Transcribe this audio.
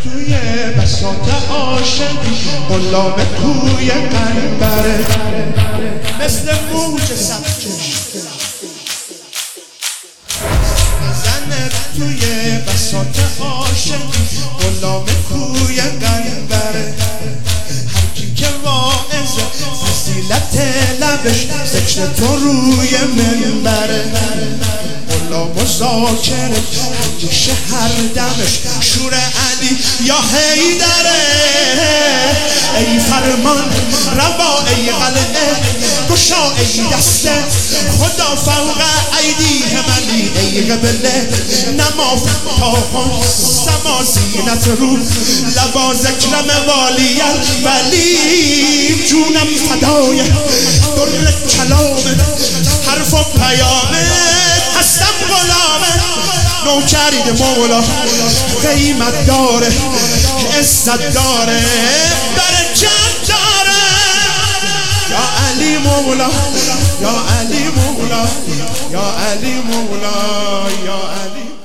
توی بساط عاشقی غلام کوی قنبره مثل موج سبکش زنه توی بساط عاشقی غلام کوی قنبره هرکی که واعظ فضیلت لبش ذکر تو روی منبره غلام و ذاکره همیشه هر دمش شور علی یا حیدره ای فرمان روا ای قلعه گشا ای دسته خدا فوق ایدیهم علی ای قبله نما فتاحان سما زینت رو لبا ذکرم والی الولیم جونم فدای در کلامه حرف و پیامه هستم غلامه نوکرید مولا قیمت داره عزت داره برکت داره یا علی مولا یا علی مولا یا علی مولا یا علی